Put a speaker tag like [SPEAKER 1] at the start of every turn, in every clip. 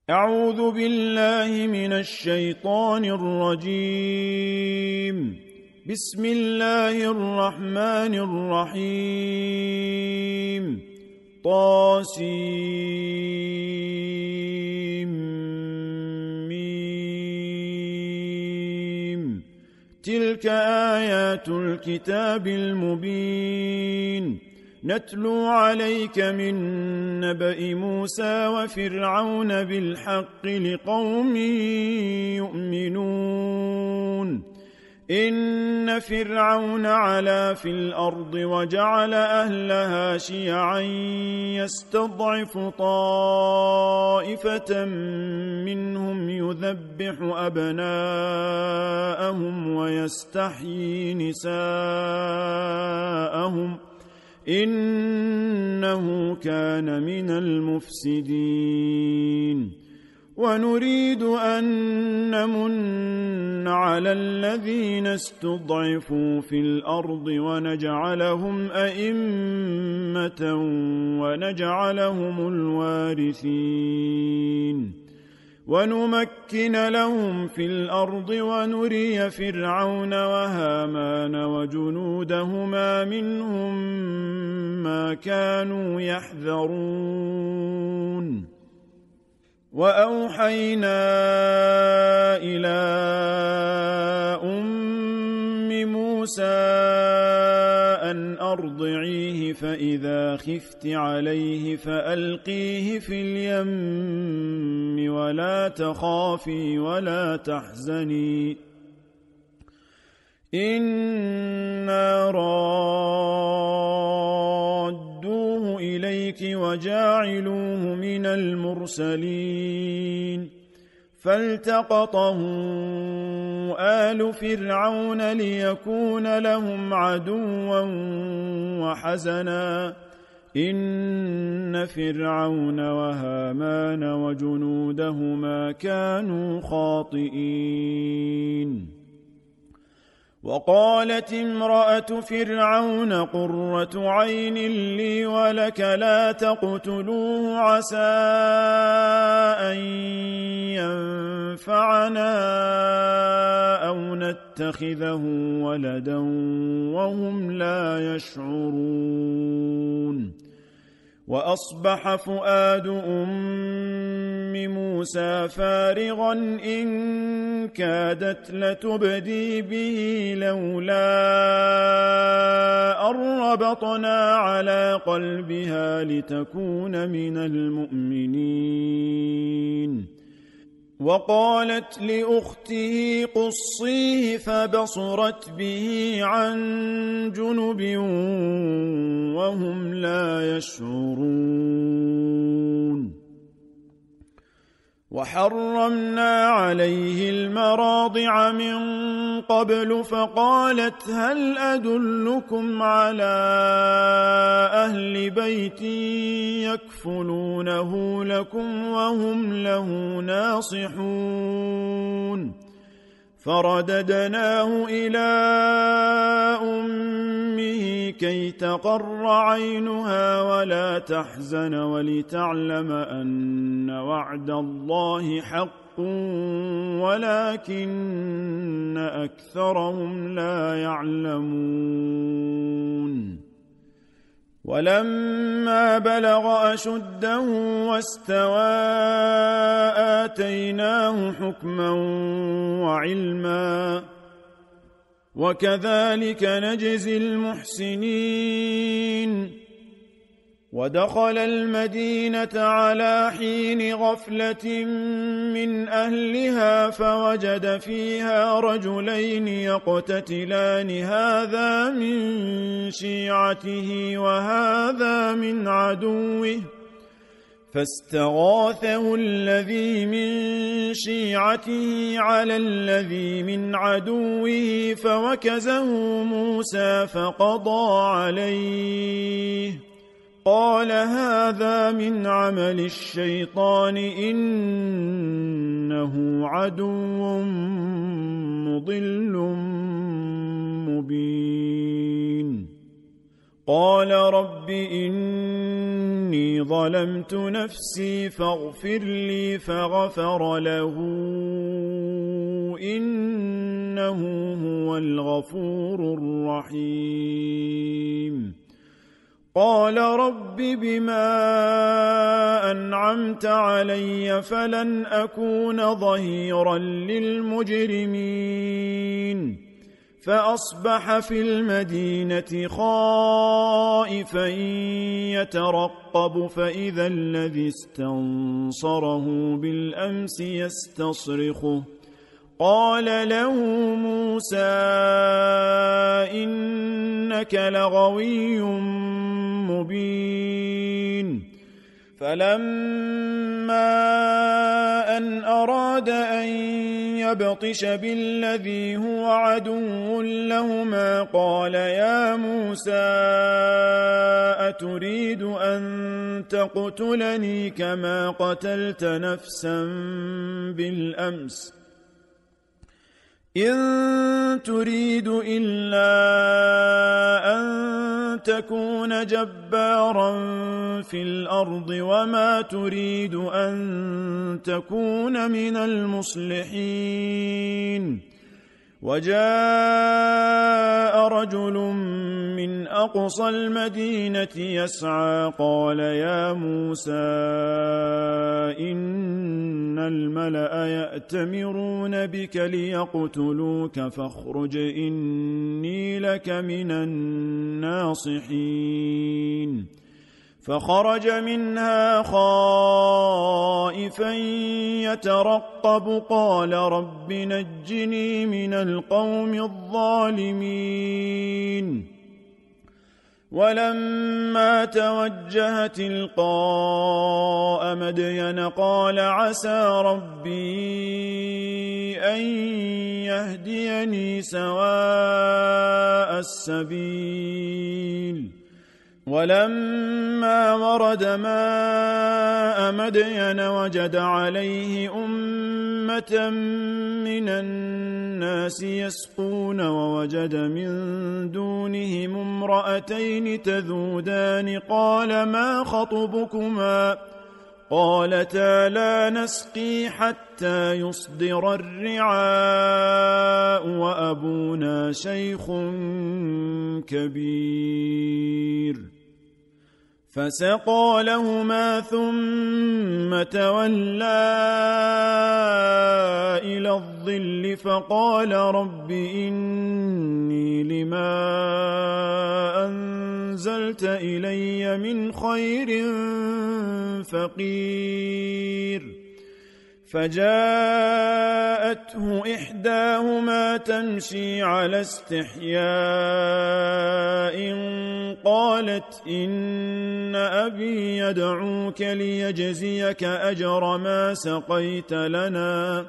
[SPEAKER 1] أعوذ بالله من الشيطان الرجيم. بسم الله الرحمن الرحيم. طاسيم. تلك آيات الكتاب المبين. نتلو عليك من نبأ موسى وفرعون بالحق لقوم يؤمنون. إن فرعون علا في الأرض وجعل أهلها شيعا يستضعف طائفة منهم يذبح أبناءهم ويستحيي نساءهم إنه كان من المفسدين. ونريد أن نمن على الذين استضعفوا في الأرض ونجعلهم أئمة ونجعلهم الوارثين ونمكن لهم في الأرض ونري فرعون وهامان وجنودهما منهم ما كانوا يحذرون. وأوحينا إلى أم موسى أن أرضعيه فإذا خفت عليه فألقيه في اليم ولا تخافي ولا تحزني إنا رادوه إليك وجاعلوه من المرسلين. فالتقطه آل فرعون ليكون لهم عدوا وحزنا إن فرعون وهامان وجنودهما كانوا خاطئين. وقالت امرأة فرعون قرة عين لي ولك لا تقتلوه عسى أن ينفعنا أو نتخذه ولدا وهم لا يشعرون. وأصبح فؤاد أم موسى فارغا إن كادت لتبدي به لولا أن ربطنا على قلبها لتكون من المؤمنين. وقالت لأخته قصيه فبصرت به عن جنب وهم لا يشعرون. وحرمنا عليه المراضع من قبل فقالت هل أدلكم على أهل بيت يكفلونه لكم وهم له ناصحون. فرددناه إلى أمه كي تقر عينها ولا تحزن ولتعلم أن وعد الله حق ولكن أكثرهم لا يعلمون. ولما بلغ أشده واستوى آتيناه حكما وعلما وكذلك نجزي المحسنين. ودخل المدينة على حين غفلة من أهلها فوجد فيها رجلين يقتتلان هذا من شيعته وهذا من عدوه فاستغاثه الذي من شيعته على الذي من عدوه فوكزه موسى فقضى عليه قال هذا من عمل الشيطان إنه عدو مضل مبين. قال رب إني ظلمت نفسي فاغفر لي فغفر له إنه هو الغفور الرحيم قال رب بما أنعمت علي فلن أكون ظهيرا للمجرمين فأصبح في المدينة خائفا يترقب فإذا الذي استنصره بالأمس يستصرخه قال له موسى إنك لغوي مبين فلما أن أراد أن يبطش بالذي هو عدو لهما قال يا موسى أتريد أن تقتلني كما قتلت نفسا بالأمس إن تريد إلا أن تكون جبارا في الأرض وما تريد أن تكون من المصلحين وجاء رجل من أقصى المدينة يسعى قال يا موسى إن الملأ يأتمرون بك ليقتلوك فاخرج إني لك من الناصحين فخرج منها خائفا يترقب قال رب نجني من القوم الظالمين ولما توجه تلقاء مدين قال عسى ربي أن يهديني سواء السبيل ولما ورد ماء مدين وجد عليه أمة من الناس يسقون ووجد من دونهم امرأتين تذودان قال ما خطبكما قالتا لا نسقي حتى يصدر الرعاء وأبونا شيخ كبير فسقى لهما ثم تولى إلى الظل فقال رب إني لما أنزلت إلي من خير فقير فجاءته إحداهما تمشي على استحياء قالت إن أبي يدعوك ليجزيك أجر ما سقيت لنا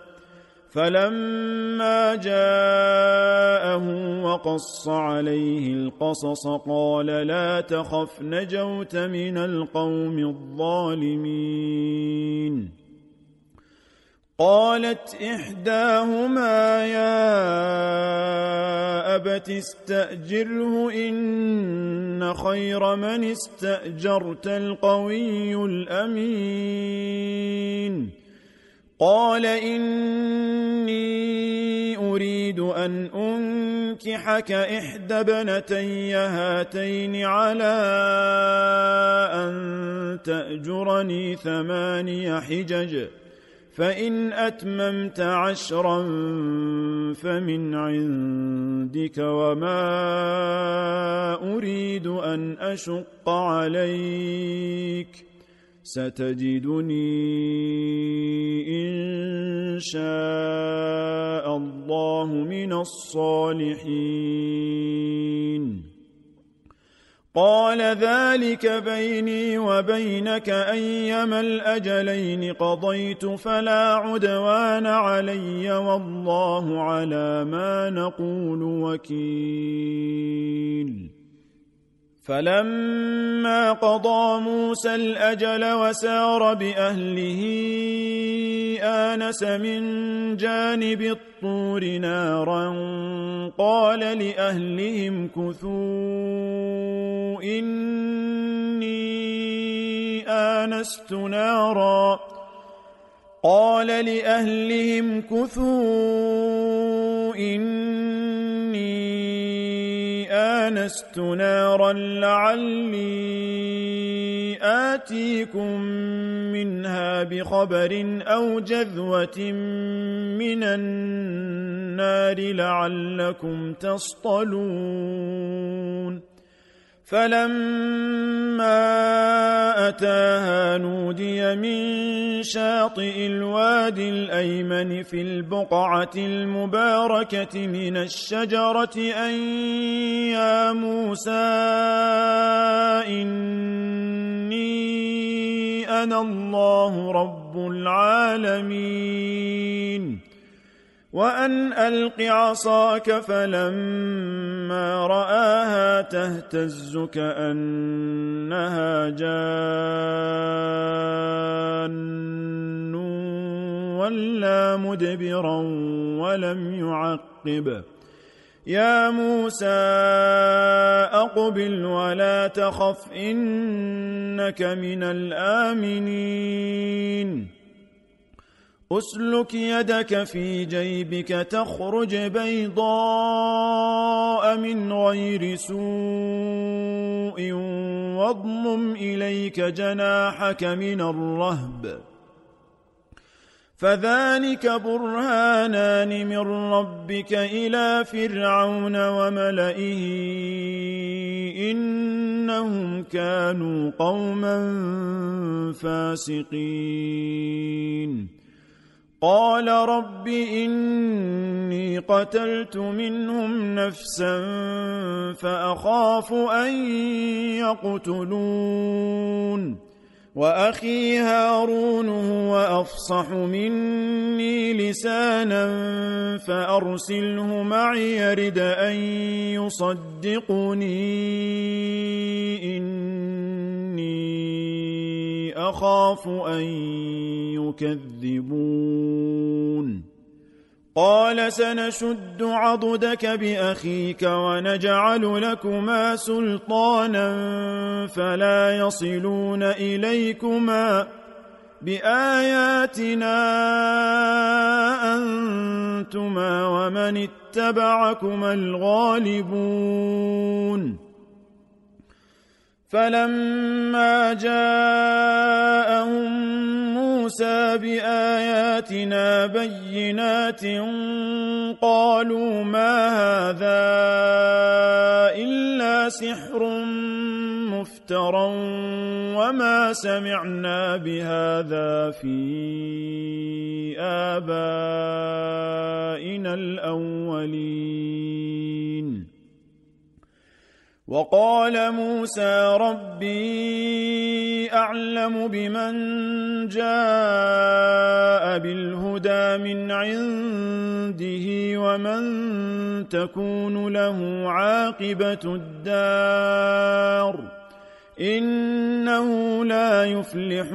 [SPEAKER 1] فلما جاءه وقص عليه القصص قال لا تخف نجوت من القوم الظالمين قالت إحداهما يا أبت استأجره إن خير من استأجرت القوي الأمين قال إني أريد أن أنكحك إحدى ابنتي هاتين على أن تأجرني 8 حجج فإن أتممت 10 فمن عندك وما أريد أن أشق عليك ستجدني إن شاء الله من الصالحين قال ذلك بيني وبينك أيما الأجلين قضيت فلا عدوان علي والله على ما نقول وكيل فلما قضى موسى الأجل وسار بأهله آنس من جانب الطور نارا قال لأهلهم كثوا إني آنست نارا لعلي آتيكم منها بخبر أو جذوة من النار لعلكم تصطلون فلما أتاها نودي من شاطئ الوادي الأيمن في البقعة المباركة من الشجرة أن يا موسى إني أنا الله رب العالمين وأن ألق عصاك فلما رآها تهتز كأنها جان ولا مدبرا ولم يعقب يا موسى أقبل ولا تخف إنك من الآمنين أسلك يدك في جيبك تخرج بيضاء من غير سوء واضمم إليك جناحك من الرهب فذلك برهانان من ربك إلى فرعون وملئه إنهم كانوا قوما فاسقين قال رب إني قتلت منهم نفسا فأخاف أن يقتلون وأخي هارون هو أفصح مني لسانا فأرسله معي يرد أن يصدقني إني أخاف أن يكذبون قال سنشد عضدك بأخيك ونجعل لكما سلطانا فلا يصلون إليكما بآياتنا أنتما ومن اتبعكما الغالبون فلما جاءهم موسى بآياتنا بينات قالوا ما هذا إلا سحر مفترى وما سمعنا بهذا في آبائنا الأولين وقال موسى ربي أعلم بمن جاء بالهدى من عنده ومن تكون له عاقبة الدار إنه لا يفلح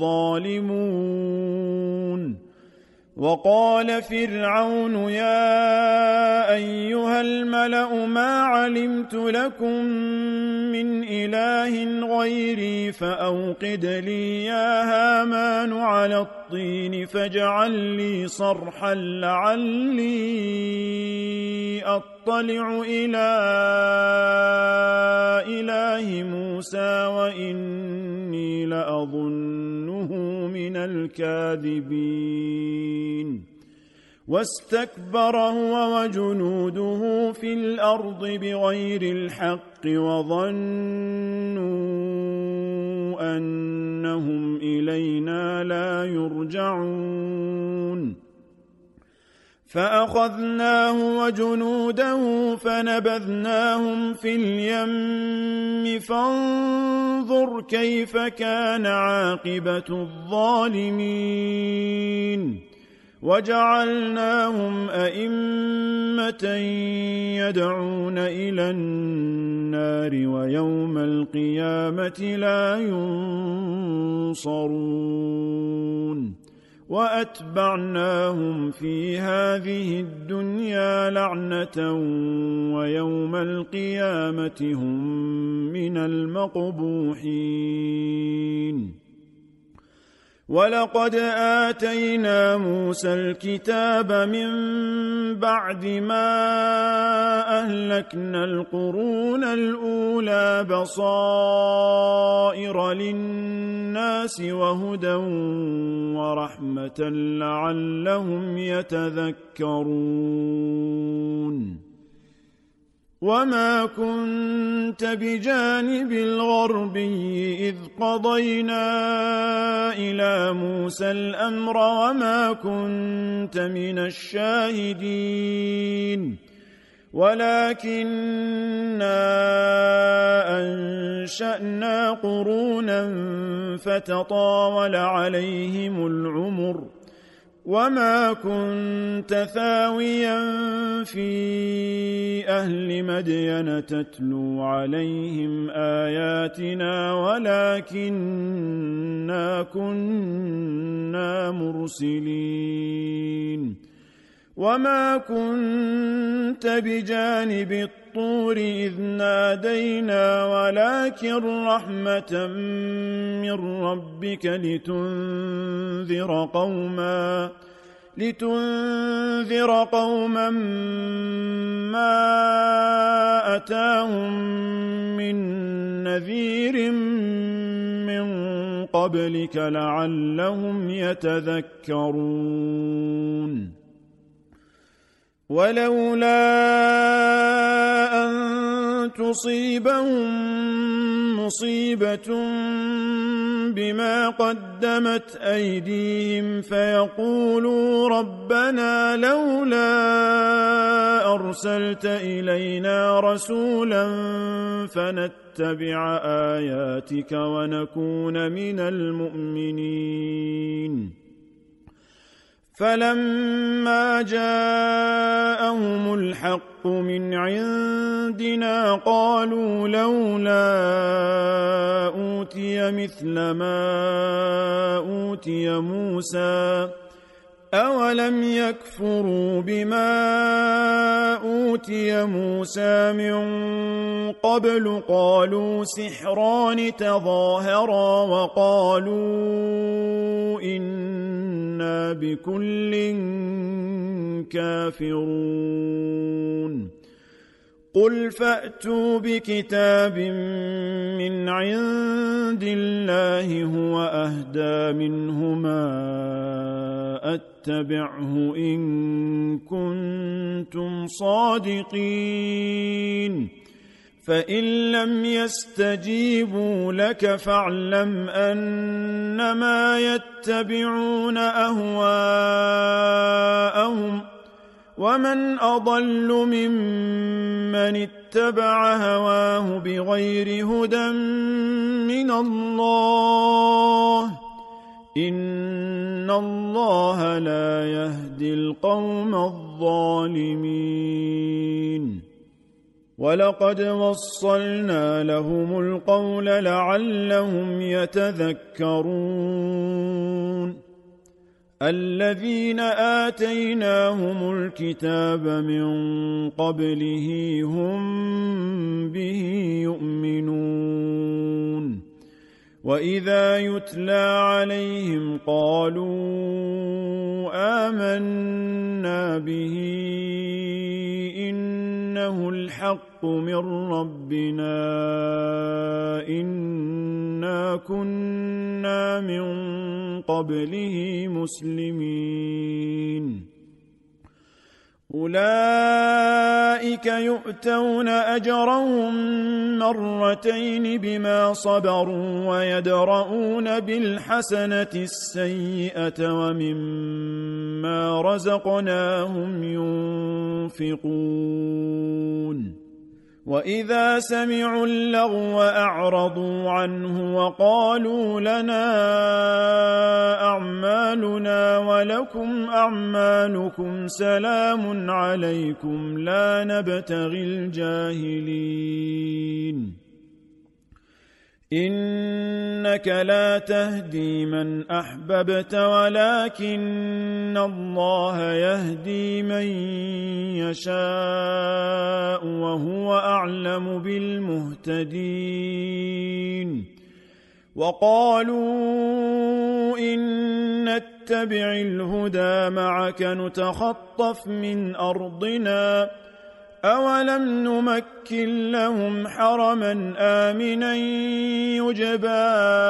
[SPEAKER 1] الظالمون وقال فرعون يا أيها الملأ ما علمت لكم من إله غيري فأوقد لي يا هامان على الطين فاجعل لي صرحا لعلي أطلع إلى إله موسى وإني لأظنه من الكاذبين واستكبر هو وجنوده في الأرض بغير الحق وظنوا أنهم إلينا لا يرجعون فأخذناه وجنوده فنبذناهم في اليم فانظر كيف كان عاقبة الظالمين وجعلناهم أئمة يدعون إلى النار ويوم القيامة لا ينصرون وأتبعناهم في هذه الدنيا لعنة ويوم القيامة هم من المقبوحين ولقد آتينا موسى الكتاب من بعد ما أهلكنا القرون الأولى بصائر للناس وهدى ورحمة لعلهم يتذكرون وما كنت بجانب الغربي إذ قضينا إلى موسى الأمر وما كنت من الشاهدين ولكننا أنشأنا قرونا فتطاول عليهم العمر وما كنت ثاويا في أهل مدين تتلو عليهم آياتنا ولكننا كنا مرسلين وما كنت بجانب الطور إذ نادينا ولكن رحمة من ربك لتنذر قوما ما أتاهم من نذير من قبلك لعلهم يتذكرون ولولا أن تصيبهم مصيبة بما قدمت أيديهم فيقولوا ربنا لولا أرسلت إلينا رسولا فنتبع آياتك ونكون من المؤمنين فلما جاءهم الحق من عندنا قالوا لولا أوتي مثل ما أوتي موسى أولم يكفروا بما أوتي موسى من قبل قالوا سحران تظاهرا وقالوا إنا بكل كافرون قل فأتوا بكتاب من عند الله هو أهدى منهما أتبعه إن كنتم صادقين فإن لم يستجيبوا لك فاعلم أنما يتبعون أهواءهم ومن أضل ممن اتبع هواه بغير هدى من الله إن الله لا يهدي القوم الظالمين ولقد وصلنا لهم القول لعلهم يتذكرون الذين آتيناهم الكتاب من قبله هم به يؤمنون وإذا يتلى عليهم قالوا آمنا به إنه الحق من ربنا إنا كنا من قبله مسلمين أولئك يؤتون أجرهم مرتين بما صبروا ويدرؤون بالحسنة السيئة ومما رزقناهم ينفقون وإذا سمعوا اللغو أعرضوا عنه وقالوا لنا أعمالنا ولكم أعمالكم سلام عليكم لا نبتغي الجاهلين إنك لا تهدي من أحببت ولكن الله يهدي من يشاء وهو أعلم بالمهتدين وقالوا إن نتبع الهدى معك نتخطف من أرضنا أولم نمكن لهم حرما آمنا يجبى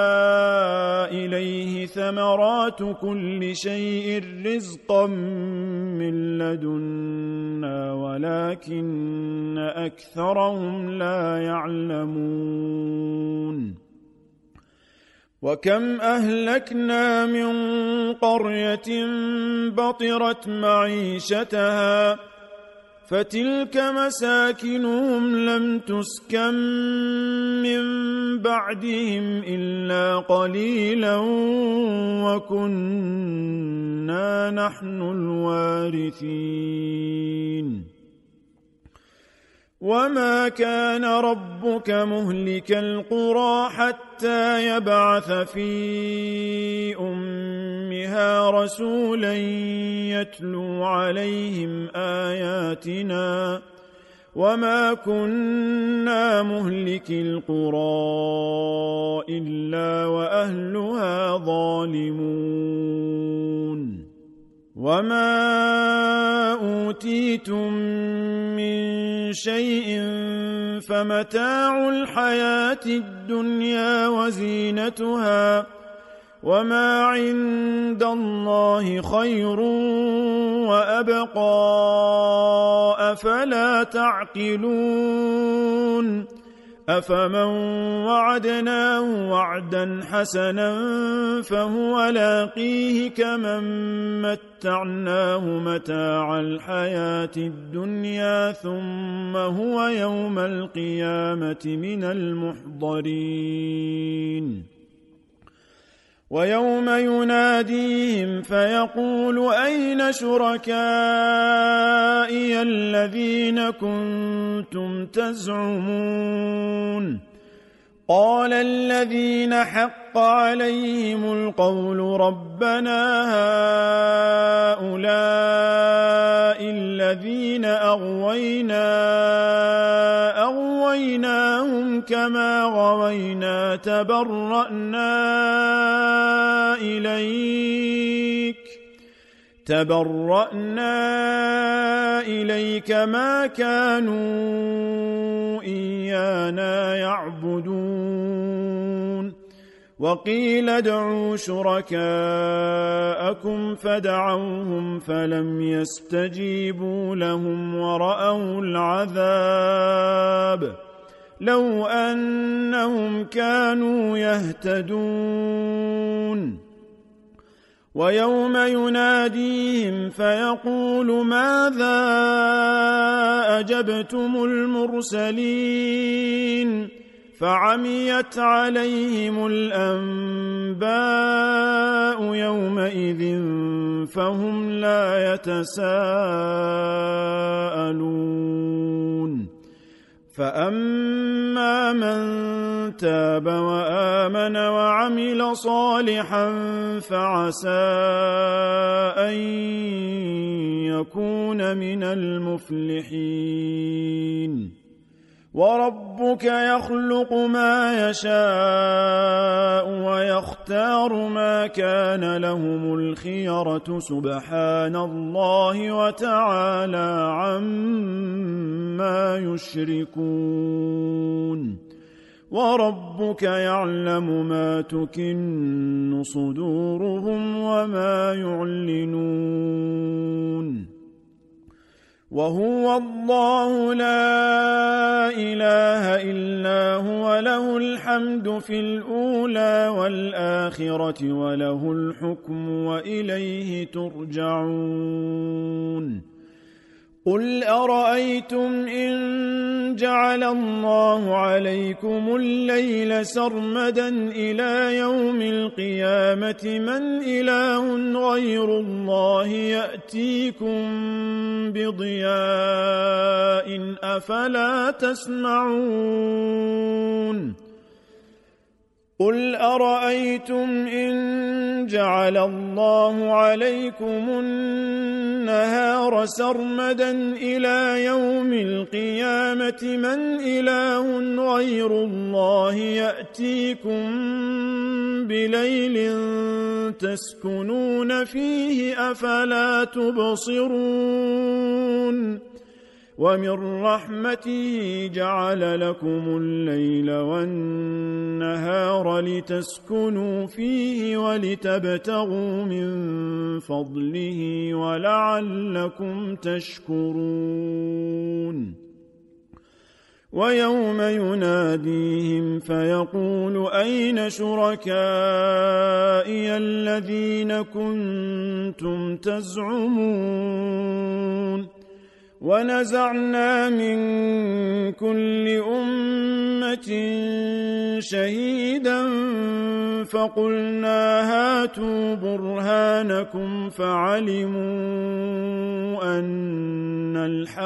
[SPEAKER 1] إليه ثمرات كل شيء رزقا من لدنا ولكن أكثرهم لا يعلمون وكم أهلكنا من قرية بطرت معيشتها فتلك مساكنهم لم تسكن من بعدهم إلا قليلا وكنا نحن الوارثين وما كان ربك مهلك القرى حتى يبعث في أمها رسولا يتلو عليهم آياتنا وما كنا مهلك القرى إلا وأهلها ظالمون وما أوتيتم من شيء فمتاع الحياة الدنيا وزينتها وما عند الله خير وأبقى أفلا تعقلون أفمن وعدناه وعدا حسنا فهو لاقيه كمن متعناه متاع الحياة الدنيا ثم هو يوم القيامة من المحضرين ويوم يناديهم فيقول أين شركائي الذين كنتم تزعمون قال الذين حق عليهم القول ربنا هؤلاء الذين أغويناهم كما غوينا تبرأنا إليك ما كانوا إيانا يعبدون وقيل ادعوا شركاءكم فدعوهم فلم يستجيبوا لهم ورأوا العذاب لو أنهم كانوا يهتدون ويوم يناديهم فيقول ماذا أجبتم المرسلين فعميت عليهم الأنباء يومئذ فهم لا يتساءلون فأما من تاب وآمن وعمل صالحا فعسى أن يكون من المفلحين وربك يخلق ما يشاء ويختار ما كان لهم الخيرة سبحان الله وتعالى عما يشركون وربك يعلم ما تكن صدورهم وما يعلنون وهو الله لا إله إلا هو له الحمد في الأولى والآخرة وله الحكم وإليه ترجعون قل أرأيتم إن جعل الله عليكم الليل سرمدا إلى يوم القيامة من إله غير الله يأتيكم بضياء أفلا تسمعون قل أرأيتم إن جعل الله عليكم النهار سرمدا إلى يوم القيامة من إله غير الله يأتيكم بليل تسكنون فيه أفلا تبصرون ومن رحمته جعل لكم الليل والنهار لتسكنوا فيه ولتبتغوا من فضله ولعلكم تشكرون ويوم يناديهم فيقول أين شركائي الذين كنتم تزعمون ونزعنا من كل أمة شهيدا فقلنا هاتوا برهانكم فعلموا أن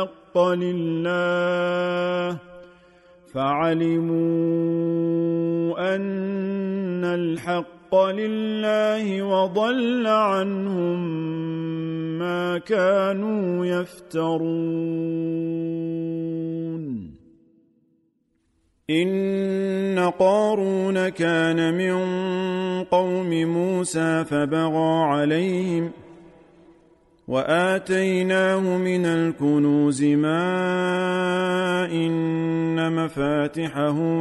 [SPEAKER 1] الحق لله وضل عنهم ما كانوا يفترون إن قارون كان من قوم موسى فبغى عليهم وآتيناه من الكنوز ما إن مفاتحه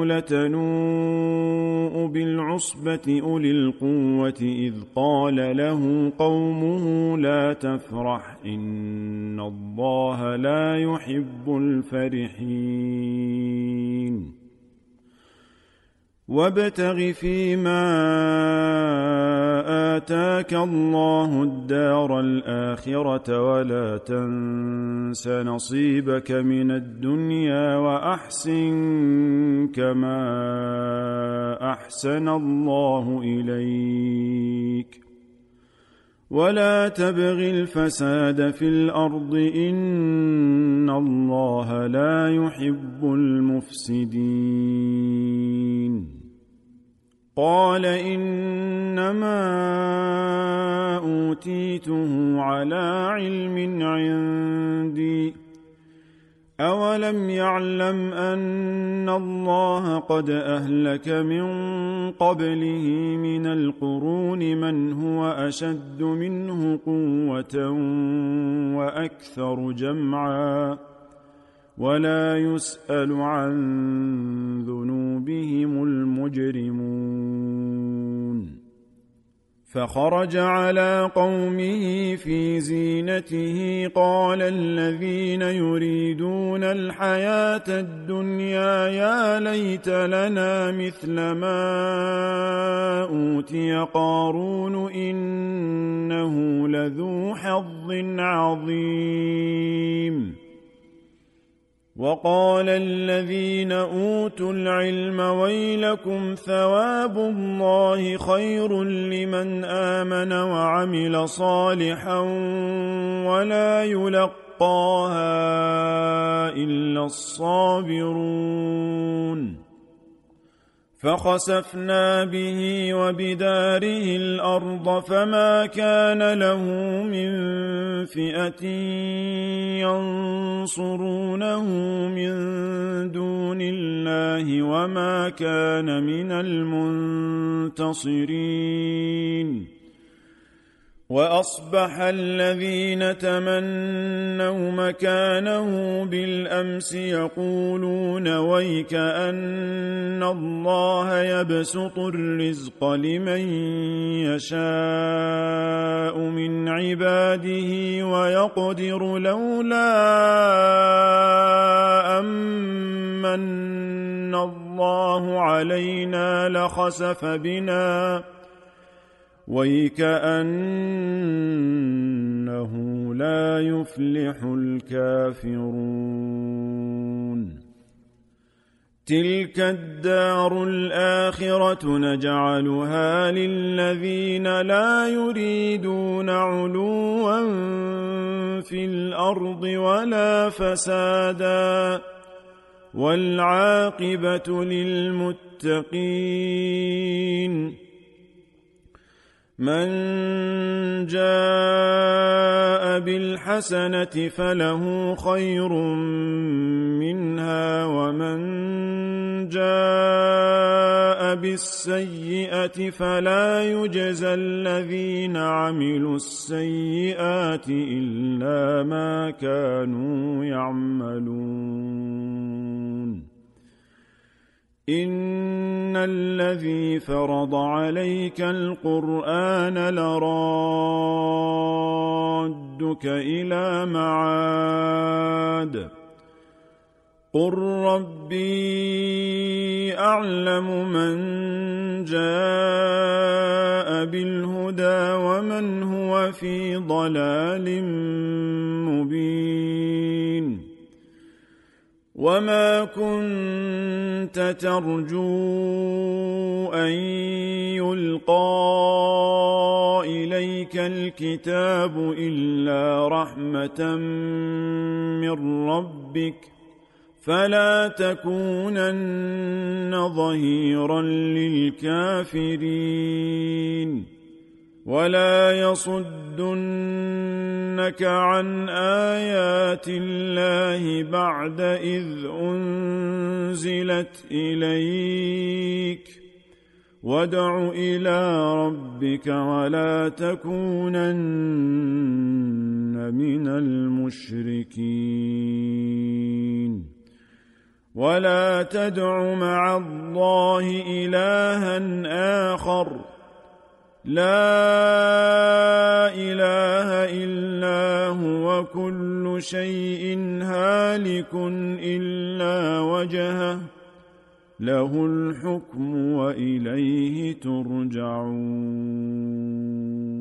[SPEAKER 1] لتنوء بالعصبة أولي القوة إذ قال له قومه لا تفرح إن الله لا يحب الفرحين وابتغ فيما آتاك الله الدار الآخرة ولا تنس نصيبك من الدنيا وأحسن كما أحسن الله إليك ولا تبغ الفساد في الأرض إن الله لا يحب المفسدين قال إنما أوتيته على علم عندي أولم يعلم أن الله قد أهلك من قبله من القرون من هو أشد منه قوة وأكثر جمعا ولا يسأل عن ذنوبهم المجرمون فخرج على قومه في زينته قال الذين يريدون الحياة الدنيا يا ليت لنا مثل ما أوتي قارون إنه لذو حظ عظيم وقال الذين أوتوا العلم ويلكم ثواب الله خير لمن آمن وعمل صالحا ولا يلقاها إلا الصابرون فخسفنا به وبداره الأرض فما كان له من فئة ينصرونه من دون الله وما كان من المنتصرين وأصبح الذين تمنوا مكانه بالأمس يقولون ويك أن الله يبسط الرزق لمن يشاء من عباده ويقدر لولا أمن الله علينا وَيْكَأَنَّهُ لَا يُفْلِحُ الْكَافِرُونَ تِلْكَ الدَّارُ الْآخِرَةُ نَجْعَلُهَا لِلَّذِينَ لَا يُرِيدُونَ عُلُوًّا فِي الْأَرْضِ وَلَا فَسَادًا وَالْعَاقِبَةُ لِلْمُتَّقِينَ مَنْ جَاءَ بِالْحَسَنَةِ فَلَهُ خَيْرٌ مِنْهَا وَمَنْ جَاءَ بِالسَّيِّئَةِ فَلَا يُجْزَى الَّذِينَ عَمِلُوا السَّيِّئَاتِ إِلَّا مَا كَانُوا يَعْمَلُونَ إِنَّ الَّذِي فَرَضَ عَلَيْكَ الْقُرْآنَ لَرَادُّكَ إِلَى مَعَادٍ قُل رَّبِّي أَعْلَمُ مَن جَاءَ بِالْهُدَىٰ وَمَنْ هُوَ فِي ضَلَالٍ مُّبِينٍ وَمَا كُنتَ تَرْجُو أَن يُلْقَىٰ إِلَيْكَ الْكِتَابُ إِلَّا رَحْمَةً مِّن رَّبِّكَ فَلَا تَكُونَنَّ ظَهِيرًا لِّلْكَافِرِينَ وَلَا يَصُدُّنَّكَ عَنْ آيَاتِ اللَّهِ بَعْدَ إِذْ أُنزِلَتْ إِلَيْكَ وَادْعُ إِلَىٰ رَبِّكَ وَلَا تَكُونَنَّ مِنَ الْمُشْرِكِينَ وَلَا تَدْعُ مَعَ اللَّهِ إِلَٰهًا آخَرَ لَا إِلَٰهَ إِلَّا هُوَ كُلُّ شَيْءٍ هَالِكٌ إِلَّا وَجْهَهُ لَهُ الْحُكْمُ وَإِلَيْهِ تُرْجَعُونَ